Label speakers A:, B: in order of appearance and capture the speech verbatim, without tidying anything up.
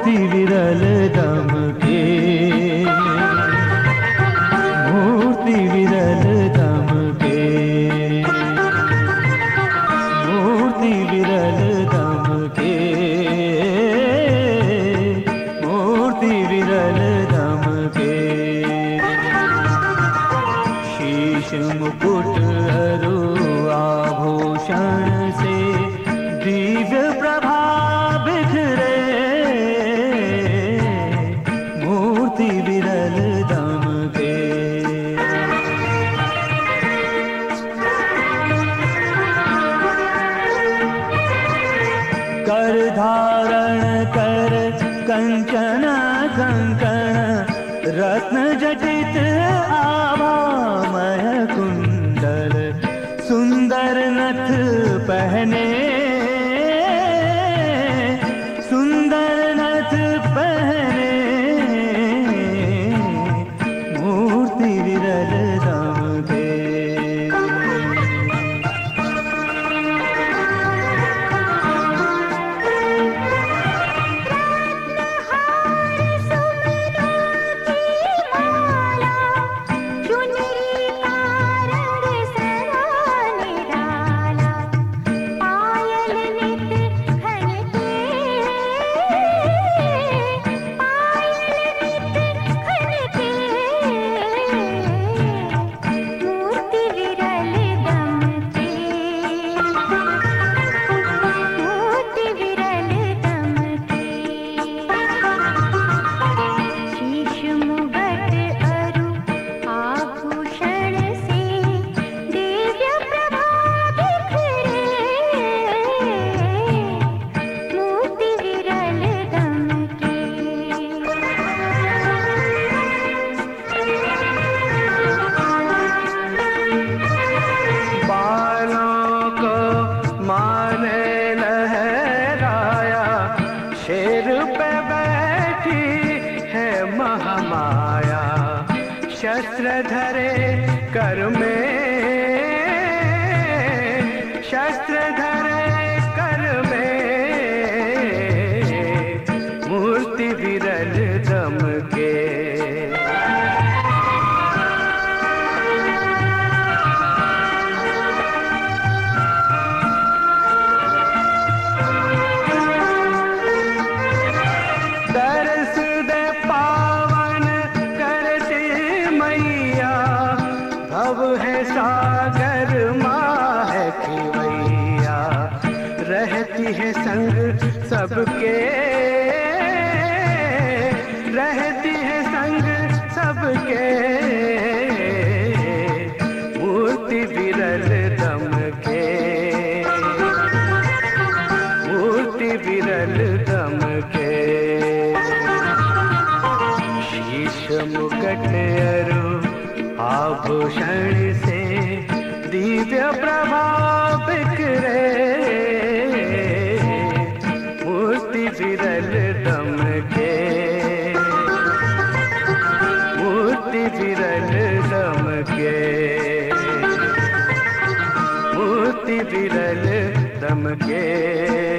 A: मूर्ति विरल दमके, मूर्ति विरल दमके, मूर्ति विरल दमके, मूर्ति विरल दमके। शीश मुकुट अरु आभूषण से दिव्य प्रभा बिखरे, मूर्ति विरल दमके। कर धारण कर कंचन कंकण, रत्न जटित आभामय कुंडल, सुंदर नथ पहने, सुंदर नथ पहने, मूर्ति विरल दमके। शेर पे बैठी है महामाया, शस्त्र धरे कर में, शस्त्र धरे कर में, मूर्ति विरल दमके। अब है सागर माँ है खिवैया, रहती है संग सबके, रहती है संग सबके, मूर्ति विरल दमके, मूर्ति विरल दमके। शीश मुकुट अरु आभूषण से दिव्य प्रभा बिखरे, मूर्ति विरल दमके, मूर्ति विरल दमके, मूर्ति विरल दमके।